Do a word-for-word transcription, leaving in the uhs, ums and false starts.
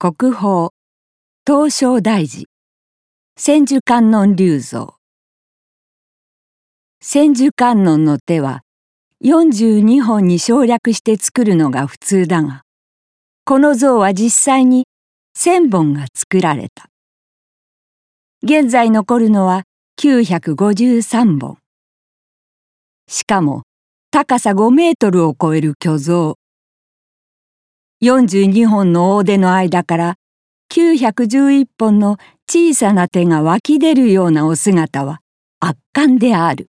国宝東照大寺千手観音立像。千手観音の手はよんじゅうにほんに省略して作るのが普通だが、この像は実際にせんぼんが作られた。現在残るのはきゅうひゃくごじゅうさんぼん。しかも高さごメートルを超える巨像。よんじゅうにほんの大手の間からきゅうひゃくじゅういっぽんの小さな手が湧き出るようなお姿は圧巻である。